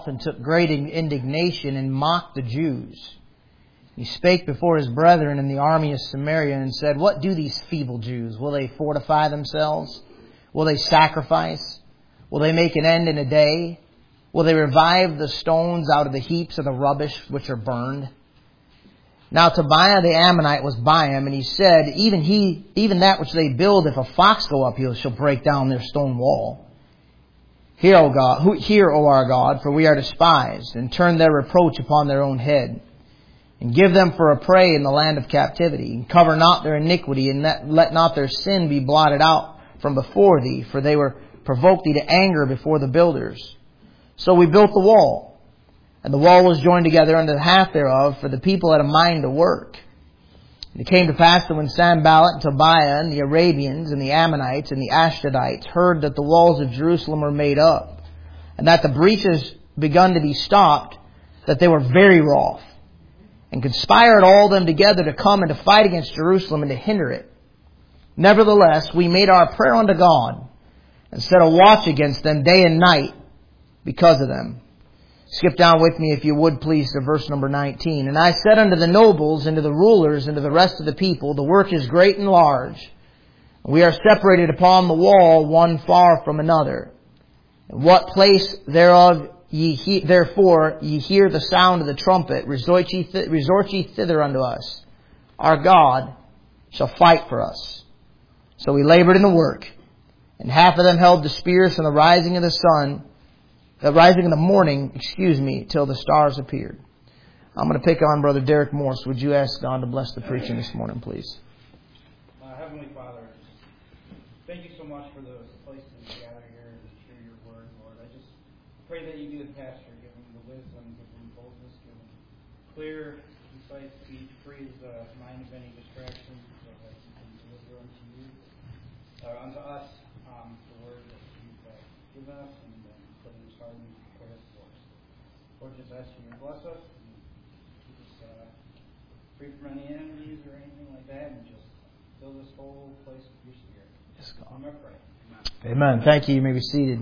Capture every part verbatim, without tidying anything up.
and took great indignation and mocked the Jews. He spake before his brethren in the army of Samaria and said, What do these feeble Jews? Will they fortify themselves? Will they sacrifice? Will they make an end in a day? Will they revive the stones out of the heaps of the rubbish which are burned? Now Tobiah the Ammonite was by him, and he said, Even he, even that which they build, if a fox go up, he shall break down their stone wall. Hear, O God, hear, O our God, for we are despised, and turn their reproach upon their own head. And give them for a prey in the land of captivity, and cover not their iniquity, and let not their sin be blotted out from before thee, for they were provoked thee to anger before the builders. So we built the wall, and the wall was joined together unto the half thereof, for the people had a mind to work. And it came to pass that when Sanballat and Tobiah and the Arabians and the Ammonites and the Ashdodites heard that the walls of Jerusalem were made up, and that the breaches begun to be stopped, that they were very wroth, and conspired all them together to come and to fight against Jerusalem and to hinder it. Nevertheless, we made our prayer unto God, and set a watch against them day and night because of them. Skip down with me, if you would, please, to verse number nineteen. And I said unto the nobles, and to the rulers, and to the rest of the people, The work is great and large. We are separated upon the wall, one far from another. In what place thereof ye he, therefore ye hear the sound of the trumpet, resort ye, th- resort ye thither unto us. Our God shall fight for us. So we labored in the work, and half of them held the spears from the rising of the sun, the rising of the morning, excuse me, till the stars appeared. I'm going to pick on Brother Derek Morse. Would you ask God to bless the preaching this morning, please? Uh, Heavenly Father, thank you so much for the place to gather here and hear your word, Lord. I just pray that you be the pastor, give him the wisdom, give him boldness, give him clear, concise speech, free his uh, mind of any distractions, so that he can deliver unto you, uh, unto us, um, the word that you've uh, given us, and uh, put in his heart and prepare us for us. Lord, just ask you to bless us and keep us uh, free from any enemies or anything like that, and just fill this whole place with your spirit. Yes, God. I'm going to pray. Amen. Thank you. You may be seated.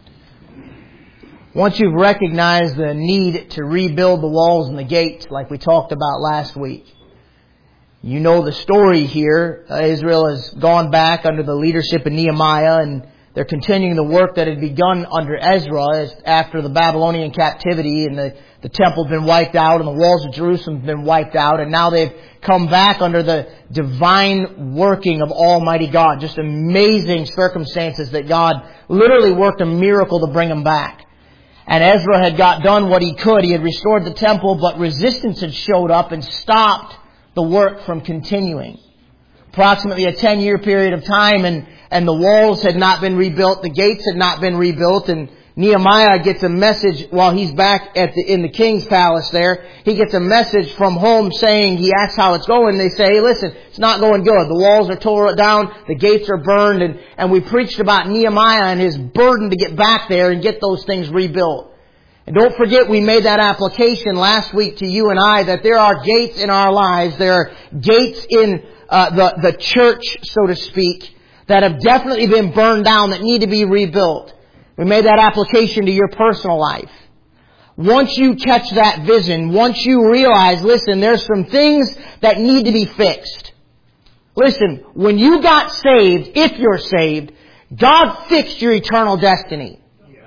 Once you've recognized the need to rebuild the walls and the gates, like we talked about last week, you know the story here. Uh, Israel has gone back under the leadership of Nehemiah, and they're continuing the work that had begun under Ezra as after the Babylonian captivity, and the, the temple had been wiped out and the walls of Jerusalem had been wiped out, and now they've come back under the divine working of Almighty God. Just amazing circumstances that God literally worked a miracle to bring them back. And Ezra had got done what he could. He had restored the temple, but resistance had showed up and stopped the work from continuing. Approximately a ten-year period of time, and, and the walls had not been rebuilt, the gates had not been rebuilt, and Nehemiah gets a message while he's back at the, in the king's palace there. He gets a message from home saying, he asks how it's going. They say, hey, listen, it's not going good. The walls are tore down, the gates are burned, and, and we preached about Nehemiah and his burden to get back there and get those things rebuilt. And don't forget, we made that application last week to you and I, that there are gates in our lives, there are gates in uh, the, the church, so to speak, that have definitely been burned down, that need to be rebuilt. We made that application to your personal life. Once you catch that vision, once you realize, listen, there's some things that need to be fixed. Listen, when you got saved, if you're saved, God fixed your eternal destiny.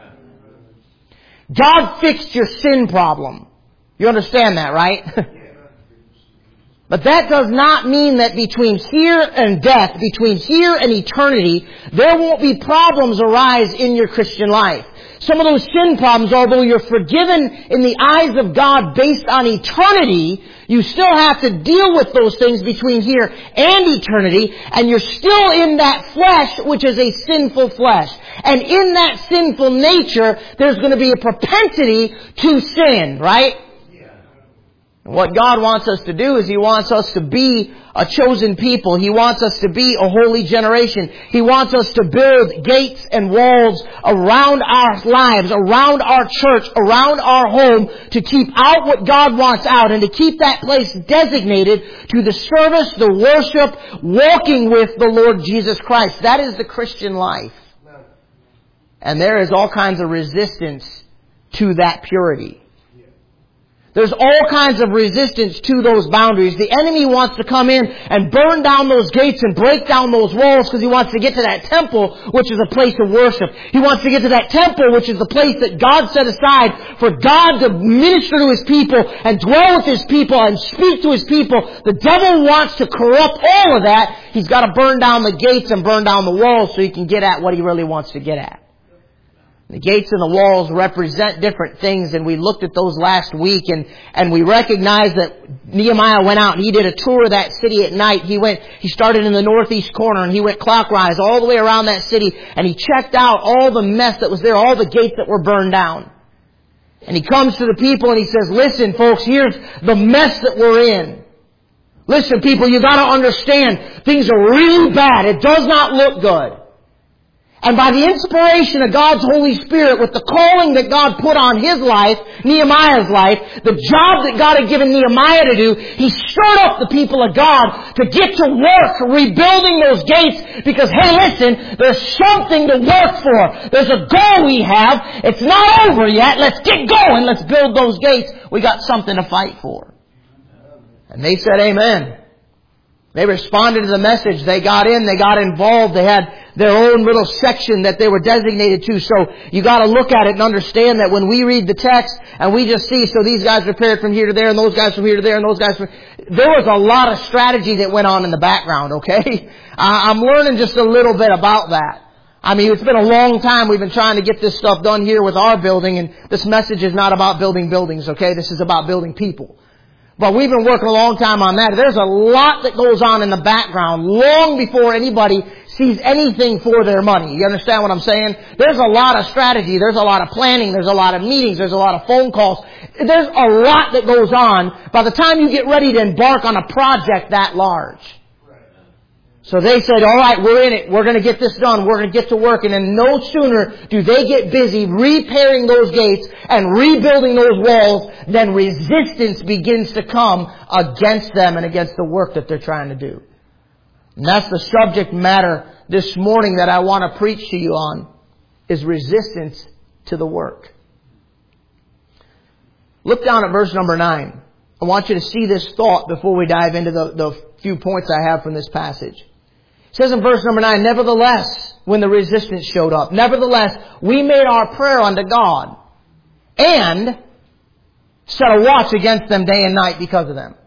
God fixed your sin problem. You understand that, right? But that does not mean that between here and death, between here and eternity, there won't be problems arise in your Christian life. Some of those sin problems, although you're forgiven in the eyes of God based on eternity, you still have to deal with those things between here and eternity, and you're still in that flesh, which is a sinful flesh. And in that sinful nature, there's going to be a propensity to sin, right? What God wants us to do is He wants us to be a chosen people. He wants us to be a holy generation. He wants us to build gates and walls around our lives, around our church, around our home, to keep out what God wants out, and to keep that place designated to the service, the worship, walking with the Lord Jesus Christ. That is the Christian life. And there is all kinds of resistance to that purity. There's all kinds of resistance to those boundaries. The enemy wants to come in and burn down those gates and break down those walls because he wants to get to that temple, which is a place of worship. He wants to get to that temple, which is the place that God set aside for God to minister to His people and dwell with His people and speak to His people. The devil wants to corrupt all of that. He's got to burn down the gates and burn down the walls so he can get at what he really wants to get at. The gates and the walls represent different things, and we looked at those last week, and, and we recognized that Nehemiah went out and he did a tour of that city at night. He went, he started in the northeast corner and he went clockwise all the way around that city, and he checked out all the mess that was there, all the gates that were burned down. And he comes to the people and he says, listen folks, here's the mess that we're in. Listen people, you gotta understand, things are really bad. It does not look good. And by the inspiration of God's Holy Spirit, with the calling that God put on his life, Nehemiah's life, the job that God had given Nehemiah to do, he stirred up the people of God to get to work rebuilding those gates because, hey, listen, there's something to work for. There's a goal we have. It's not over yet. Let's get going. Let's build those gates. We got something to fight for. And they said amen. They responded to the message. They got in. They got involved. They had their own little section that they were designated to. So you got to look at it and understand that when we read the text and we just see, so these guys repaired from here to there and those guys from here to there and those guys from... There was a lot of strategy that went on in the background, okay? I'm learning just a little bit about that. I mean, it's been a long time we've been trying to get this stuff done here with our building, and this message is not about building buildings, okay? This is about building people. But we've been working a long time on that. There's a lot that goes on in the background long before anybody sees anything for their money. You understand what I'm saying? There's a lot of strategy. There's a lot of planning. There's a lot of meetings. There's a lot of phone calls. There's a lot that goes on by the time you get ready to embark on a project that large. So they said, all right, we're in it. We're going to get this done. We're going to get to work. And then no sooner do they get busy repairing those gates and rebuilding those walls than resistance begins to come against them and against the work that they're trying to do. And that's the subject matter this morning that I want to preach to you on, is resistance to the work. Look down at verse number nine. I want you to see this thought before we dive into the, the few points I have from this passage. It says in verse number nine, nevertheless, when the resistance showed up, nevertheless, we made our prayer unto God and set a watch against them day and night because of them.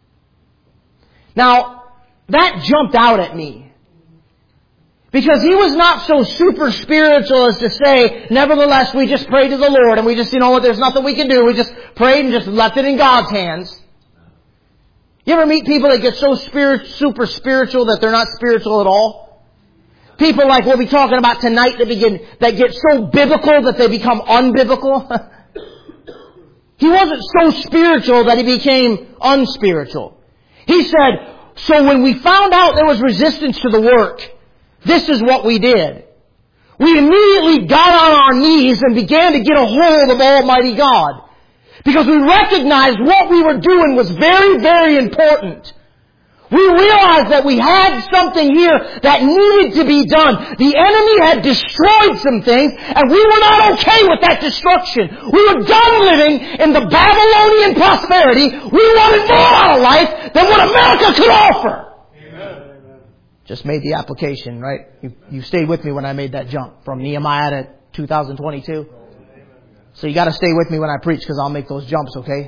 Now, that jumped out at me. Because he was not so super spiritual as to say, nevertheless, we just prayed to the Lord and we just, you know what, there's nothing we can do. We just prayed and just left it in God's hands. You ever meet people that get so spirit, super spiritual that they're not spiritual at all? People like we'll be talking about tonight that begin, that get so biblical that they become unbiblical. He wasn't so spiritual that he became unspiritual. He said, so when we found out there was resistance to the work, this is what we did. We immediately got on our knees and began to get a hold of Almighty God. Because we recognized what we were doing was very, very important. We realized that we had something here that needed to be done. The enemy had destroyed some things, and we were not okay with that destruction. We were done living in the Babylonian prosperity. We wanted more out of life than what America could offer. Amen. Just made the application, right? You, you stayed with me when I made that jump from Nehemiah to two thousand twenty-two. So you got to stay with me when I preach because I'll make those jumps, okay?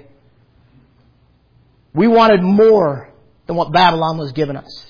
We wanted more than what Babylon was giving us.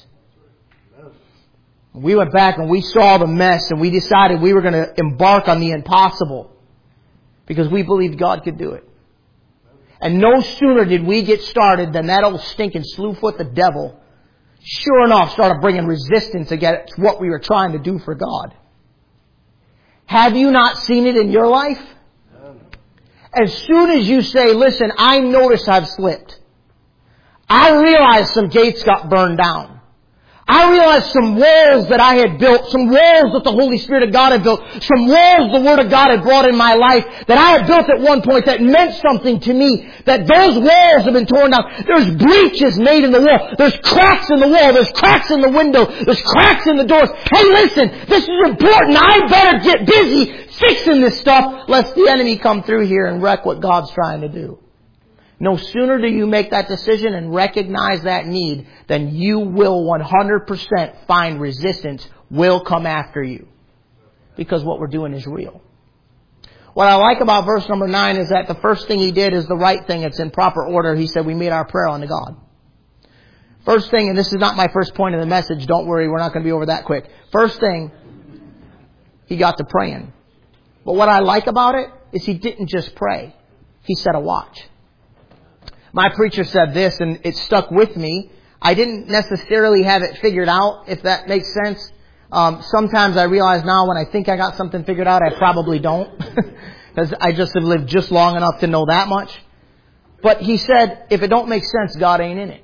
We went back and we saw the mess and we decided we were going to embark on the impossible because we believed God could do it. And no sooner did we get started than that old stinking slewfoot, the devil, sure enough started bringing resistance against what we were trying to do for God. Have you not seen it in your life? As soon as you say, listen, I notice I've slipped. I realize some gates got burned down. I realized some walls that I had built, some walls that the Holy Spirit of God had built, some walls the Word of God had brought in my life that I had built at one point that meant something to me, that those walls have been torn down. There's breaches made in the wall. There's cracks in the wall. There's cracks in the window. There's cracks in the doors. Hey, listen, this is important. I better get busy fixing this stuff lest the enemy come through here and wreck what God's trying to do. No sooner do you make that decision and recognize that need than you will one hundred percent find resistance will come after you. Because what we're doing is real. What I like about verse number nine is that the first thing he did is the right thing. It's in proper order. He said we made our prayer unto God. First thing, and this is not my first point of the message. Don't worry, we're not going to be over that quick. First thing, he got to praying. But what I like about it is he didn't just pray. He set a watch. My preacher said this, and it stuck with me. I didn't necessarily have it figured out, if that makes sense. Um, sometimes I realize now when I think I got something figured out, I probably don't. Because I just have lived just long enough to know that much. But he said, if it don't make sense, God ain't in it.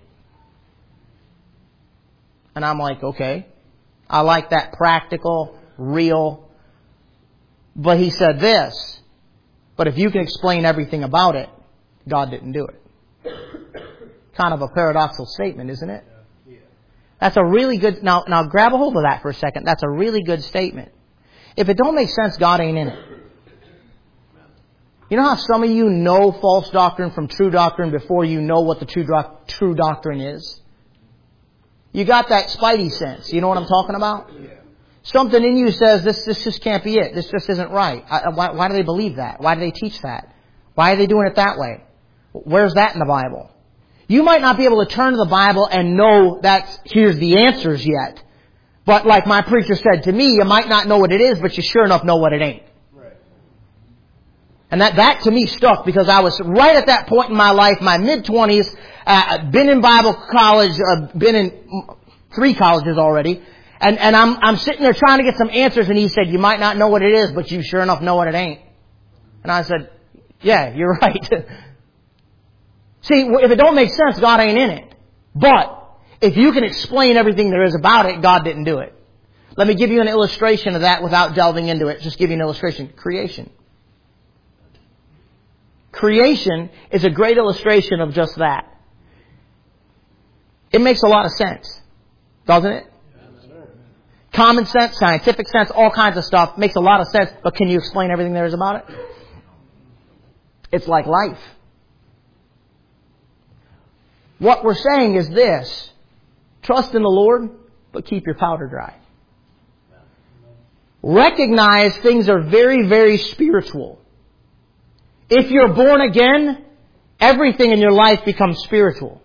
And I'm like, okay. I like that practical, real. But he said this, but if you can explain everything about it, God didn't do it. Kind of a paradoxical statement, isn't it? That's a really good... Now, now grab a hold of that for a second. That's a really good statement. If it don't make sense, God ain't in it. You know how some of you know false doctrine from true doctrine before you know what the true, doc- true doctrine is? You got that spidey sense. You know what I'm talking about? Something in you says, this, this just can't be it. This just isn't right. I, why, why do they believe that? Why do they teach that? Why are they doing it that way? Where's that in the Bible? You might not be able to turn to the Bible and know that here's the answers yet. But like my preacher said to me, you might not know what it is, but you sure enough know what it ain't. Right. And that, that to me stuck because I was right at that point in my life, my mid-twenties, uh, been in Bible college, uh, been in three colleges already. And, and I'm, I'm sitting there trying to get some answers and he said, you might not know what it is, but you sure enough know what it ain't. And I said, yeah, you're right. See, if it don't make sense, God ain't in it. But if you can explain everything there is about it, God didn't do it. Let me give you an illustration of that without delving into it. Just give you an illustration. Creation. Creation is a great illustration of just that. It makes a lot of sense, doesn't it? Common sense, scientific sense, all kinds of stuff makes a lot of sense. But can you explain everything there is about it? It's like life. What we're saying is this. Trust in the Lord, but keep your powder dry. Recognize things are very, very spiritual. If you're born again, everything in your life becomes spiritual.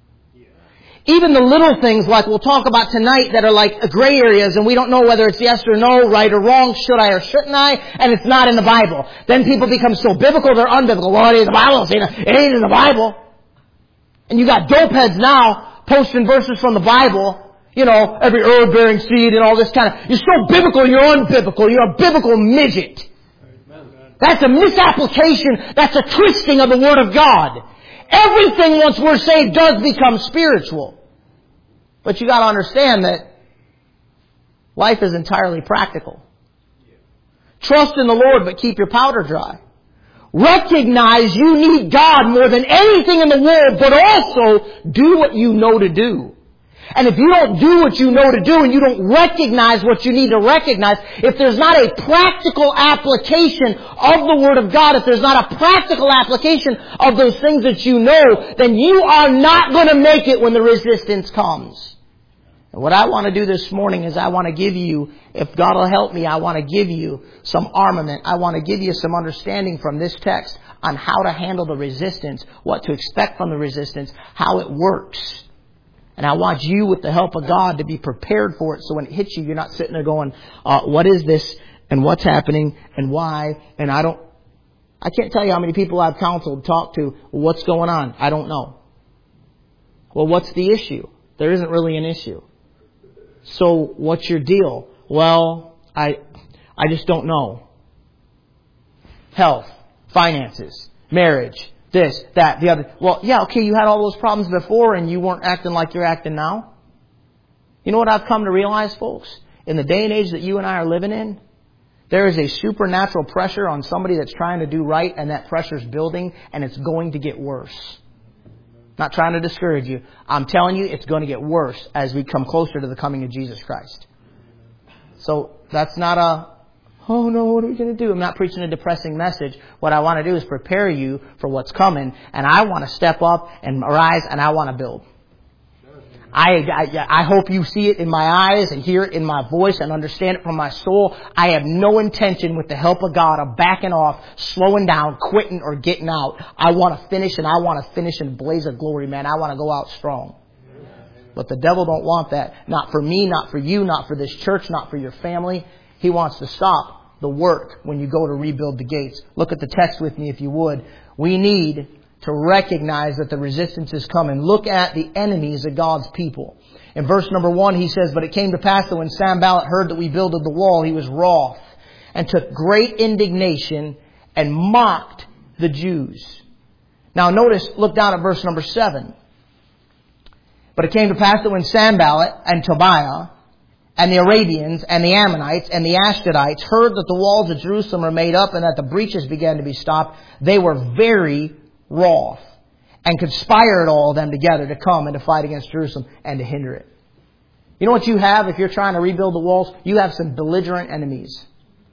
Even the little things like we'll talk about tonight that are like gray areas and we don't know whether it's yes or no, right or wrong, should I or shouldn't I, and it's not in the Bible. Then people become so biblical, they're unbiblical. Well, it ain't in the Bible. It ain't in the Bible. And you got dope heads now posting verses from the Bible, you know, every herb bearing seed and all this kind of... You're so biblical, you're unbiblical. You're a biblical midget. That's a misapplication. That's a twisting of the Word of God. Everything once we're saved does become spiritual. But you got to understand that life is entirely practical. Trust in the Lord, but keep your powder dry. Recognize you need God more than anything in the world, but also do what you know to do. And if you don't do what you know to do and you don't recognize what you need to recognize, if there's not a practical application of the Word of God, if there's not a practical application of those things that you know, then you are not going to make it when the resistance comes. And what I want to do this morning is I want to give you, if God will help me, I want to give you some armament. I want to give you some understanding from this text on how to handle the resistance, what to expect from the resistance, how it works. And I want you, with the help of God, to be prepared for it. So when it hits you, you're not sitting there going, uh, what is this? And what's happening? And why? And I don't, I can't tell you how many people I've counseled, talked to. Well, what's going on? I don't know. Well, what's the issue? There isn't really an issue. So what's your deal? Well, I, I just don't know. Health, finances, marriage. This, that, the other. Well, yeah, okay, you had all those problems before and you weren't acting like you're acting now. You know what I've come to realize, folks? In the day and age that you and I are living in, there is a supernatural pressure on somebody that's trying to do right, and that pressure's building, and it's going to get worse. Not trying to discourage you. I'm telling you, it's going to get worse as we come closer to the coming of Jesus Christ. So that's not a Oh no, what are we going to do? I'm not preaching a depressing message. What I want to do is prepare you for what's coming. And I want to step up and arise and I want to build. I, I, I hope you see it in my eyes and hear it in my voice and understand it from my soul. I have no intention with the help of God of backing off, slowing down, quitting, or getting out. I want to finish and I want to finish in blaze of glory, man. I want to go out strong. But the devil don't want that. Not for me, not for you, not for this church, not for your family. He wants to stop the work when you go to rebuild the gates. Look at the text with me if you would. We need to recognize that the resistance is coming. Look at the enemies of God's people. In verse number one, he says, "But it came to pass that when Sanballat heard that we builded the wall, he was wroth and took great indignation and mocked the Jews." Now notice, look down at verse number seven. "But it came to pass that when Sanballat and Tobiah and the Arabians and the Ammonites and the Ashdodites heard that the walls of Jerusalem were made up and that the breaches began to be stopped, they were very wroth and conspired all of them together to come and to fight against Jerusalem and to hinder it." You know what you have if you're trying to rebuild the walls? You have some belligerent enemies.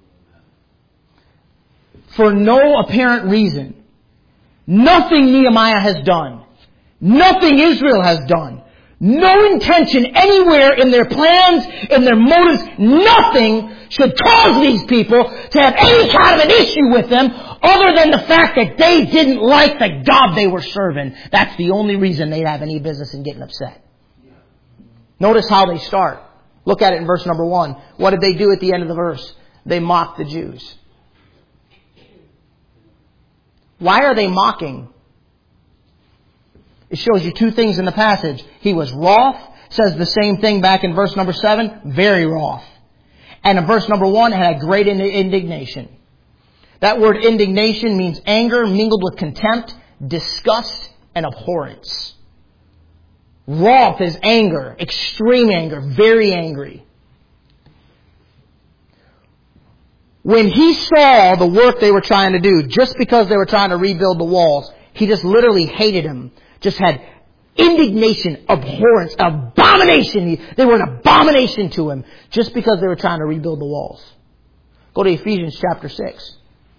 For no apparent reason. Nothing Nehemiah has done. Nothing Israel has done. No intention anywhere in their plans, in their motives, nothing should cause these people to have any kind of an issue with them other than the fact that they didn't like the God they were serving. That's the only reason they'd have any business in getting upset. Notice how they start. Look at it in verse number one. What did they do at the end of the verse? They mocked the Jews. Why are they mocking? It shows you two things in the passage. He was wroth. Says the same thing back in verse number seven. Very wroth. And in verse number one, it had great indignation. That word indignation means anger mingled with contempt, disgust, and abhorrence. Wroth is anger, extreme anger, very angry. When he saw the work they were trying to do, just because they were trying to rebuild the walls, he just literally hated them. Just had indignation, abhorrence, abomination. They were an abomination to him just because they were trying to rebuild the walls. Go to Ephesians chapter six.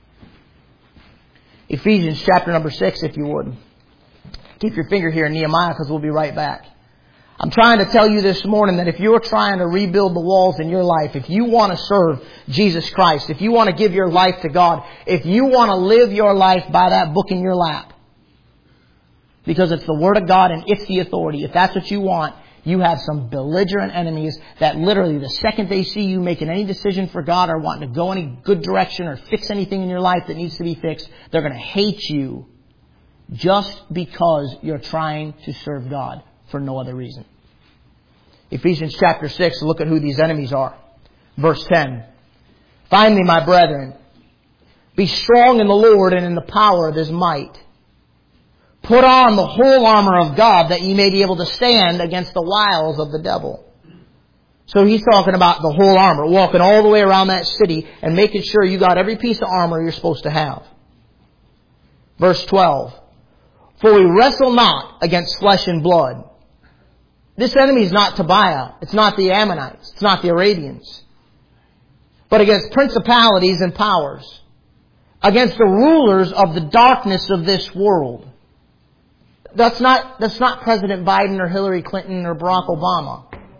Ephesians chapter number six, if you would. Keep your finger here in Nehemiah because we'll be right back. I'm trying to tell you this morning that if you're trying to rebuild the walls in your life, if you want to serve Jesus Christ, if you want to give your life to God, if you want to live your life by that book in your lap, because it's the Word of God and it's the authority. If that's what you want, you have some belligerent enemies that literally the second they see you making any decision for God or wanting to go any good direction or fix anything in your life that needs to be fixed, they're going to hate you just because you're trying to serve God for no other reason. Ephesians chapter six, look at who these enemies are. Verse ten. "Finally, my brethren, be strong in the Lord and in the power of His might. Put on the whole armor of God that ye may be able to stand against the wiles of the devil." So he's talking about the whole armor, walking all the way around that city and making sure you got every piece of armor you're supposed to have. Verse twelve. "For we wrestle not against flesh and blood." This enemy is not Tobiah. It's not the Ammonites. It's not the Arabians. "But against principalities and powers, against the rulers of the darkness of this world." That's not, that's not President Biden or Hillary Clinton or Barack Obama.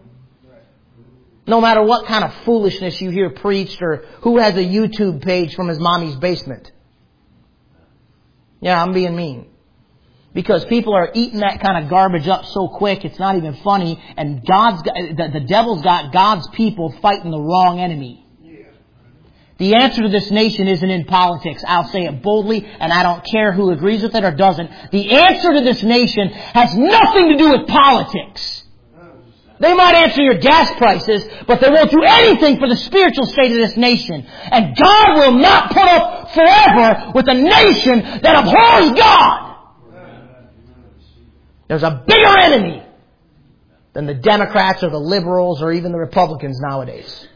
No matter what kind of foolishness you hear preached or who has a YouTube page from his mommy's basement. Yeah, I'm being mean. Because people are eating that kind of garbage up so quick, it's not even funny. And God's got, the, the devil's got God's people fighting the wrong enemy. The answer to this nation isn't in politics. I'll say it boldly, and I don't care who agrees with it or doesn't. The answer to this nation has nothing to do with politics. They might answer your gas prices, but they won't do anything for the spiritual state of this nation. And God will not put up forever with a nation that abhors God. There's a bigger enemy than the Democrats or the liberals or even the Republicans nowadays.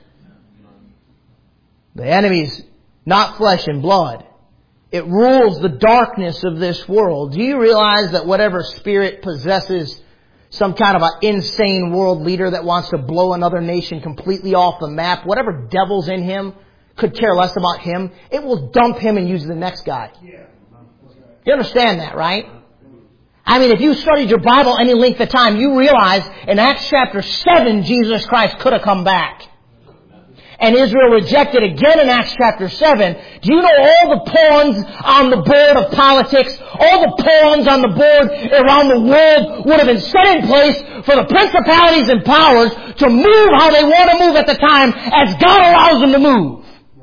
The enemy's not flesh and blood. It rules the darkness of this world. Do you realize that whatever spirit possesses some kind of an insane world leader that wants to blow another nation completely off the map, whatever devil's in him could care less about him. It will dump him and use the next guy. You understand that, right? I mean, if you studied your Bible any length of time, you realize in Acts chapter seven, Jesus Christ could have come back. And Israel rejected again in Acts chapter seven. Do you know all the pawns on the board of politics, all the pawns on the board around the world would have been set in place for the principalities and powers to move how they want to move at the time as God allows them to move.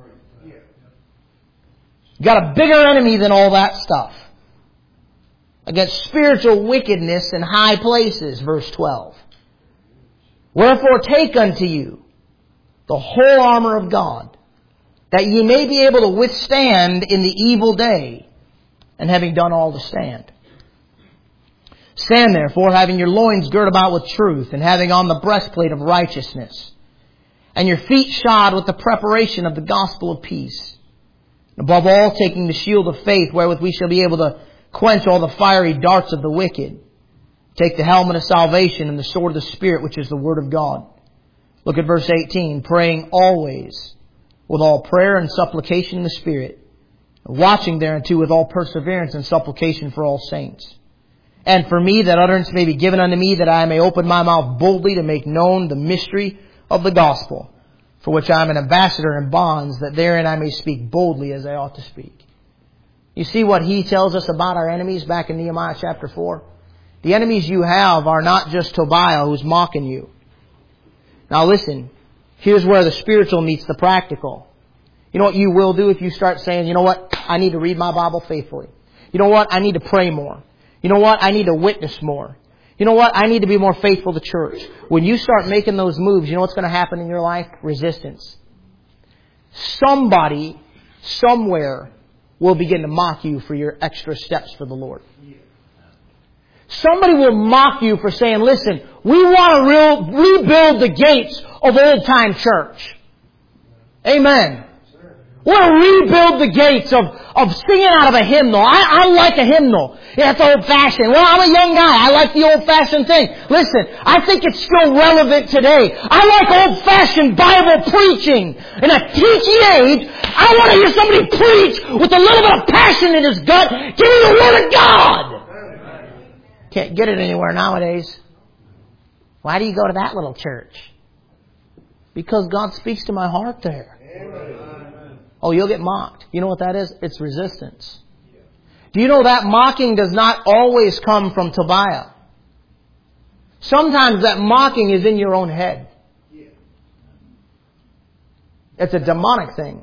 You got a bigger enemy than all that stuff. Against spiritual wickedness in high places, verse twelve. Wherefore take unto you the whole armor of God, that ye may be able to withstand in the evil day, and having done all to stand. Stand therefore, having your loins girt about with truth, and having on the breastplate of righteousness, and your feet shod with the preparation of the gospel of peace. Above all, taking the shield of faith, wherewith we shall be able to quench all the fiery darts of the wicked. Take the helmet of salvation and the sword of the Spirit, which is the Word of God. Look at verse eighteen. Praying always with all prayer and supplication in the Spirit, watching thereunto with all perseverance and supplication for all saints. And for me, that utterance may be given unto me, that I may open my mouth boldly to make known the mystery of the gospel, for which I am an ambassador in bonds, that therein I may speak boldly as I ought to speak. You see what he tells us about our enemies back in Nehemiah chapter four? The enemies you have are not just Tobiah who's mocking you. Now listen, here's where the spiritual meets the practical. You know what you will do if you start saying, you know what, I need to read my Bible faithfully. You know what, I need to pray more. You know what, I need to witness more. You know what, I need to be more faithful to church. When you start making those moves, you know what's going to happen in your life? Resistance. Somebody, somewhere, will begin to mock you for your extra steps for the Lord. Somebody will mock you for saying, listen, we want to re- rebuild the gates of old-time church. Amen. We want to rebuild the gates of, of singing out of a hymnal. I, I like a hymnal. Yeah, it's old-fashioned. Well, I'm a young guy. I like the old-fashioned thing. Listen, I think it's still relevant today. I like old-fashioned Bible preaching. In a teaching age, I want to hear somebody preach with a little bit of passion in his gut. Give me the Word of God. Can't get it anywhere nowadays. Why do you go to that little church? Because God speaks to my heart there. Amen. Oh, you'll get mocked. You know what that is? It's resistance. Do you know that mocking does not always come from Tobiah? Sometimes that mocking is in your own head. It's a demonic thing.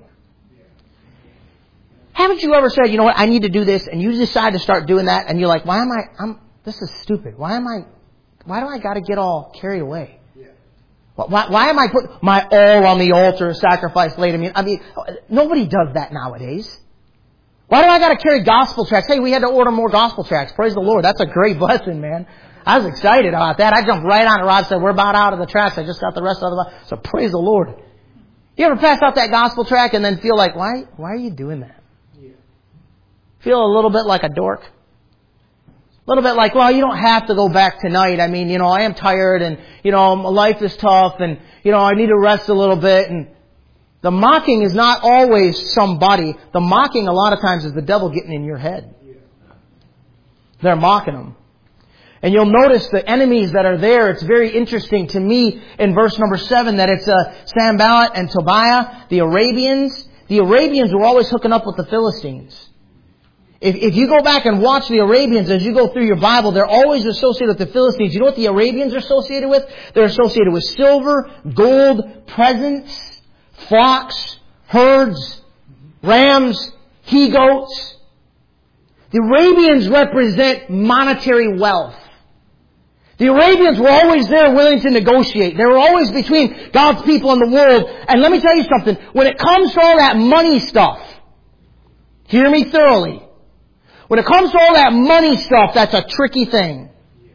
Haven't you ever said, you know what, I need to do this, and you decide to start doing that, and you're like, why am I, I'm, this is stupid. Why am I, why do I got to get all carried away? Yeah. Why, why am I putting my all on the altar, sacrifice laid? I mean, I mean, nobody does that nowadays. Why do I got to carry gospel tracts? Hey, we had to order more gospel tracts. Praise the Lord. That's a great blessing, man. I was excited about that. I jumped right on it. Rob said, we're about out of the tracts. I just got the rest of the, so praise the Lord. You ever pass out that gospel tract and then feel like, why, why are you doing that? Yeah. Feel a little bit like a dork? A little bit like, well, you don't have to go back tonight. I mean, you know, I am tired and, you know, my life is tough and, you know, I need to rest a little bit. And the mocking is not always somebody. The mocking a lot of times is the devil getting in your head. They're mocking them. And you'll notice the enemies that are there. It's very interesting to me in verse number seven that it's uh, Sanballat and Tobiah, the Arabians. The Arabians were always hooking up with the Philistines. If, if you go back and watch the Arabians as you go through your Bible, they're always associated with the Philistines. You know what the Arabians are associated with? They're associated with silver, gold, presents, flocks, herds, rams, he-goats. The Arabians represent monetary wealth. The Arabians were always there willing to negotiate. They were always between God's people and the world. And let me tell you something. When it comes to all that money stuff, hear me thoroughly. When it comes to all that money stuff, that's a tricky thing.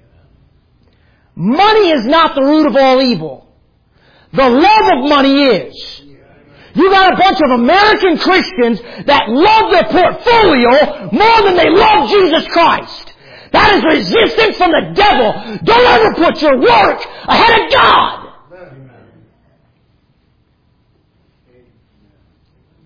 Money is not the root of all evil. The love of money is. You got a bunch of American Christians that love their portfolio more than they love Jesus Christ. That is resistance from the devil. Don't ever put your work ahead of God.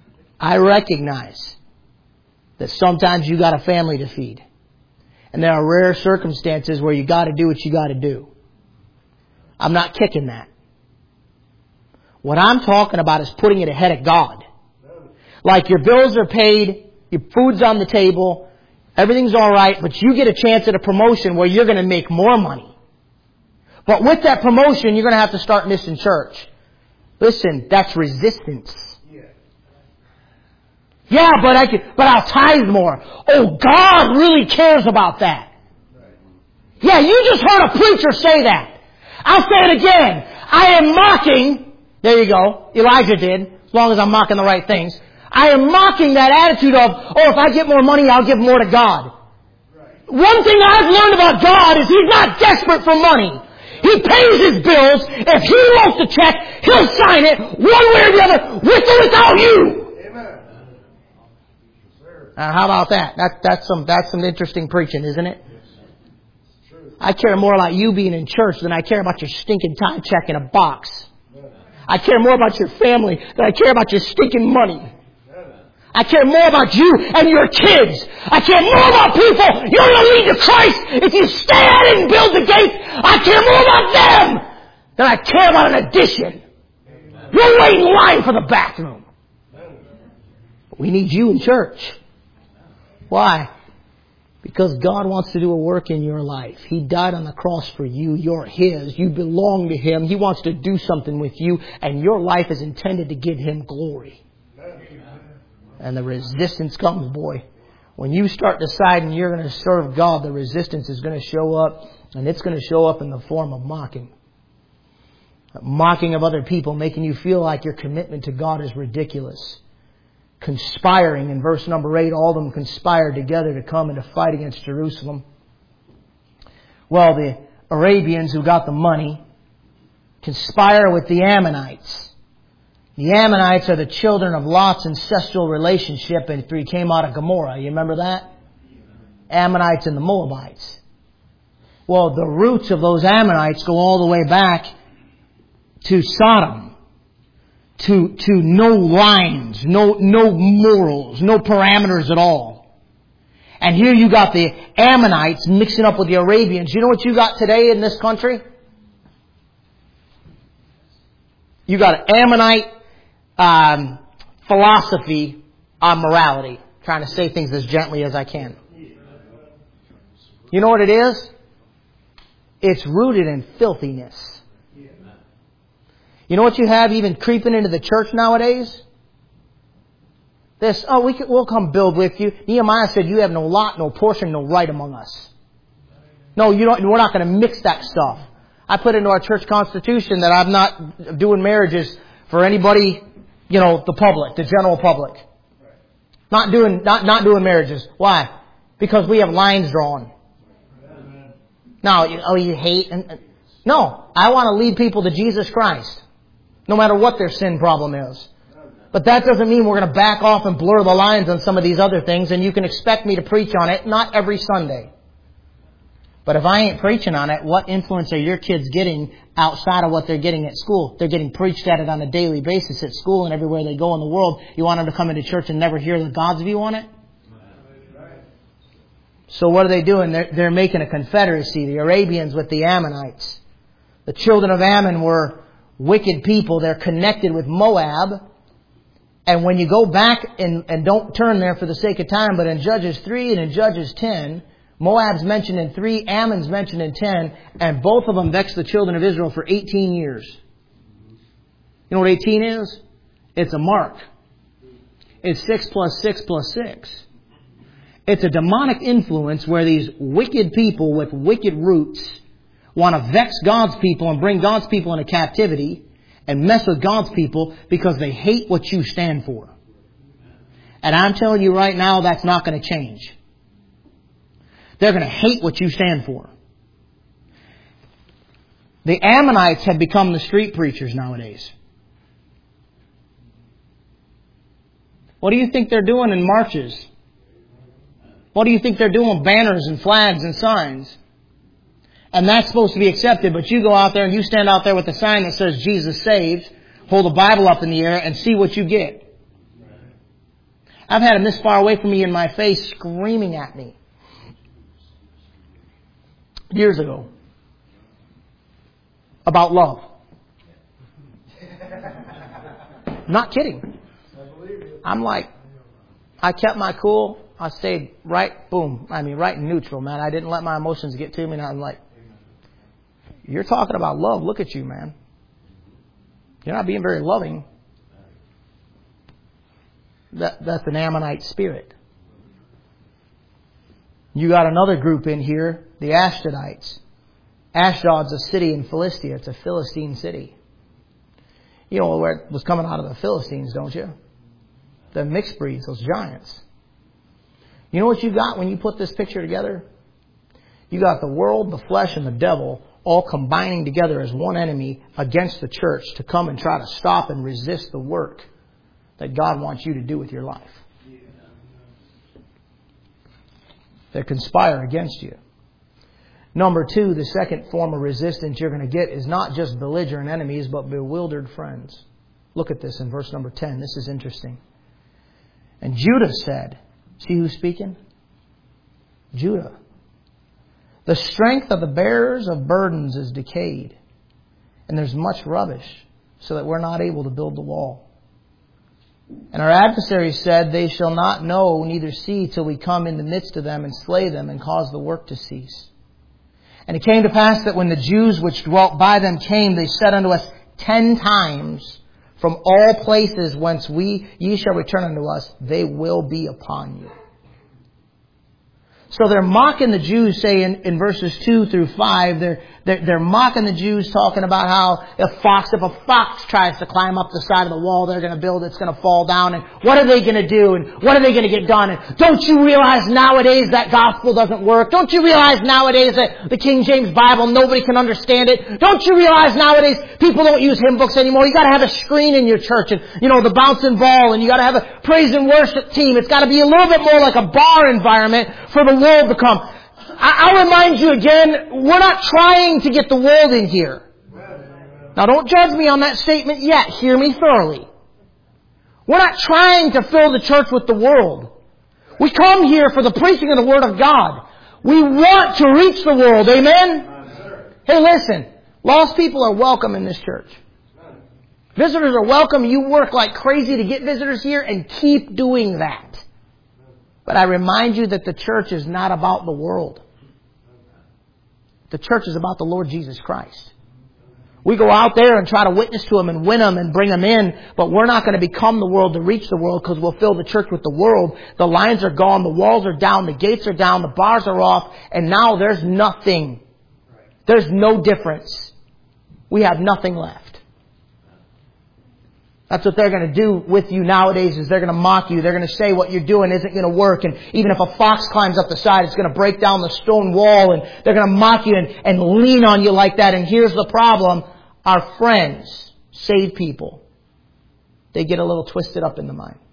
I recognize that sometimes you got a family to feed. And there are rare circumstances where you got to do what you got to do. I'm not kicking that. What I'm talking about is putting it ahead of God. Like your bills are paid, your food's on the table, everything's all right, but you get a chance at a promotion where you're going to make more money. But with that promotion, you're going to have to start missing church. Listen, that's resistance. Yeah, but I can, but I'll tithe more. Oh, God really cares about that. Yeah, you just heard a preacher say that. I'll say it again. I am mocking, there you go, Elijah did, as long as I'm mocking the right things. I am mocking that attitude of, oh, if I get more money, I'll give more to God. One thing I've learned about God is He's not desperate for money. He pays His bills. If He wants to check, He'll sign it one way or the other, with or without you. Uh, how about that? That that's some that's some interesting preaching, isn't it? I care more about you being in church than I care about your stinking time check in a box. I care more about your family than I care about your stinking money. I care more about you and your kids. I care more about people you're going to lead to Christ if you stay at it and build the gate. I care more about them than I care about an addition. You're waiting in line for the bathroom. But we need you in church. Why? Because God wants to do a work in your life. He died on the cross for you. You're His. You belong to Him. He wants to do something with you. And your life is intended to give Him glory. And the resistance comes, boy. When you start deciding you're going to serve God, the resistance is going to show up. And it's going to show up in the form of mocking. Mocking of other people, making you feel like your commitment to God is ridiculous. Conspiring, in verse number eight, all of them conspired together to come and to fight against Jerusalem. Well, the Arabians who got the money conspire with the Ammonites. The Ammonites are the children of Lot's ancestral relationship after he came out of Gomorrah. You remember that? Ammonites and the Moabites. Well, the roots of those Ammonites go all the way back to Sodom. To, to no lines, no, no morals, no parameters at all. And here you got the Ammonites mixing up with the Arabians. You know what you got today in this country? You got Ammonite um, philosophy on morality. Trying to say things as gently as I can. You know what it is? It's rooted in filthiness. You know what you have even creeping into the church nowadays? This, oh, we can, we'll come build with you. Nehemiah said, you have no lot, no portion, no right among us. No, you don't, we're not going to mix that stuff. I put into our church constitution that I'm not doing marriages for anybody, you know, the public, the general public. Not doing, not, not doing marriages. Why? Because we have lines drawn. No, you, oh, you hate. And, no, I want to lead people to Jesus Christ. No matter what their sin problem is. But that doesn't mean we're going to back off and blur the lines on some of these other things, and you can expect me to preach on it, not every Sunday. But if I ain't preaching on it, what influence are your kids getting outside of what they're getting at school? They're getting preached at it on a daily basis at school and everywhere they go in the world. You want them to come into church and never hear the God's view on it? So what are they doing? They're, they're making a confederacy, the Arabians with the Ammonites. The children of Ammon were wicked people. They're connected with Moab. And when you go back and, and don't turn there for the sake of time, but in Judges three and in Judges ten, Moab's mentioned in three, Ammon's mentioned in ten, and both of them vexed the children of Israel for eighteen years. You know what eighteen is? It's a mark. It's six plus six plus six. It's a demonic influence where these wicked people with wicked roots want to vex God's people and bring God's people into captivity and mess with God's people because they hate what you stand for. And I'm telling you right now, that's not going to change. They're going to hate what you stand for. The Ammonites have become the street preachers nowadays. What do you think they're doing in marches? What do you think they're doing? Banners and flags and signs. And that's supposed to be accepted, but you go out there and you stand out there with a sign that says Jesus saves, hold a Bible up in the air and see what you get. I've had them this far away from me in my face screaming at me. Years ago. About love. I'm not kidding. I'm like, I kept my cool. I stayed right, boom. I mean, right in neutral, man. I didn't let my emotions get to me. And I'm like, you're talking about love. Look at you, man. You're not being very loving. That, that's an Ammonite spirit. You got another group in here, the Ashdodites. Ashdod's a city in Philistia. It's a Philistine city. You know where it was coming out of the Philistines, don't you? The mixed breeds, those giants. You know what you got when you put this picture together? You got the world, the flesh, and the devil all combining together as one enemy against the church to come and try to stop and resist the work that God wants you to do with your life. They conspire against you. Number two, the second form of resistance you're going to get is not just belligerent enemies, but bewildered friends. Look at this in verse number ten. This is interesting. And Judah said, see who's speaking? Judah. The strength of the bearers of burdens is decayed, and there's much rubbish, so that we're not able to build the wall. And our adversaries said, they shall not know, neither see, till we come in the midst of them and slay them and cause the work to cease. And it came to pass that when the Jews which dwelt by them came, they said unto us ten times, from all places whence we ye shall return unto us, they will be upon you. So they're mocking the Jews, say in, in verses two through five, they're, they're, they're mocking the Jews, talking about how a fox, if a fox tries to climb up the side of the wall they're going to build, it's going to fall down. And what are they going to do? And what are they going to get done? And don't you realize nowadays that gospel doesn't work? Don't you realize nowadays that the King James Bible, nobody can understand it? Don't you realize nowadays people don't use hymn books anymore? You got to have a screen in your church and, you know, the bouncing ball, and you got to have a praise and worship team. It's got to be a little bit more like a bar environment for the world to come. I'll remind you again, we're not trying to get the world in here. Now don't judge me on that statement yet. Hear me thoroughly. We're not trying to fill the church with the world. We come here for the preaching of the Word of God. We want to reach the world. Amen? Hey, listen. Lost people are welcome in this church. Visitors are welcome. You work like crazy to get visitors here, and keep doing that. But I remind you that the church is not about the world. The church is about the Lord Jesus Christ. We go out there and try to witness to them and win them and bring them in, but we're not going to become the world to reach the world, because we'll fill the church with the world. The lines are gone, the walls are down, the gates are down, the bars are off, and now there's nothing. There's no difference. We have nothing left. That's what they're going to do with you nowadays, is they're going to mock you. They're going to say what you're doing isn't going to work. And even if a fox climbs up the side, it's going to break down the stone wall. And they're going to mock you and, and lean on you like that. And here's the problem. Our friends, saved people, they get a little twisted up in the mind.